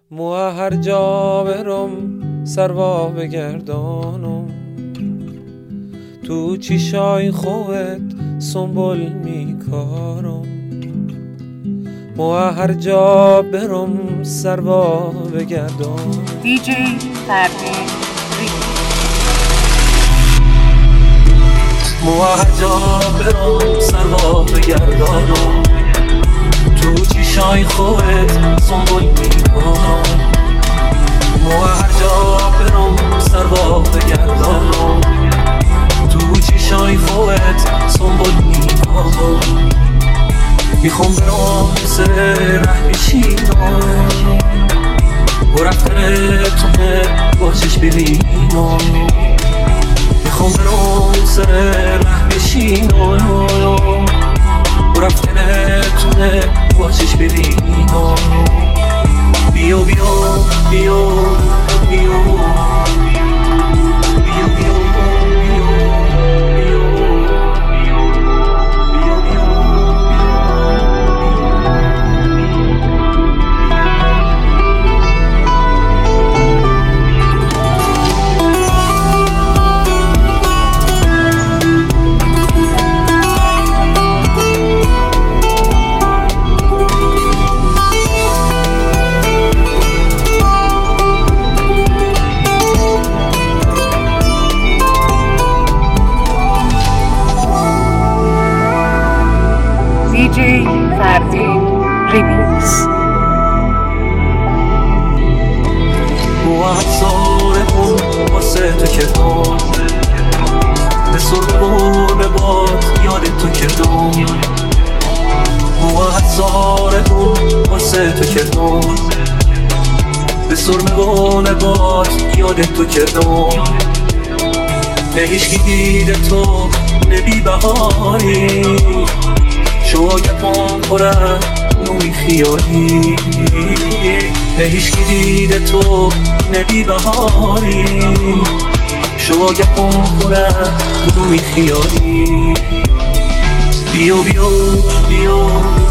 مو هر جا برم سروا بگردانم، تو چیشای خوبت سنبول میکارم. مو هر جا برم سروا بگردانم. دیجی فردین مو هر جا برم سروا بگردانم، تو چیشای خوبت سنبول میکارم. مو هر جا برم سروا بگردانم، تو چیشای خوبت سنبول میکارم. میخوام برام سر ره بشینم و رفتن تونه با چشم ببینم. میخوام برام سر ره بشینم و رفتن تونه با چشم ببینم. بیا بیا بیا بیا دیجی فردین ریمیکس. مو افسارمون واسه تو کردم، به سرمون باد یاد تو کردم. مو افسارمون واسه تو کردم، به سرمون باد یاد تو کردم. نه هیچکی دیده تو نبی بهاری، شوقم پره نوی خیالی. نه هیچکی دیده تو نبی بهاری، شوقم پره نوی خیالی. بیا بیا بیا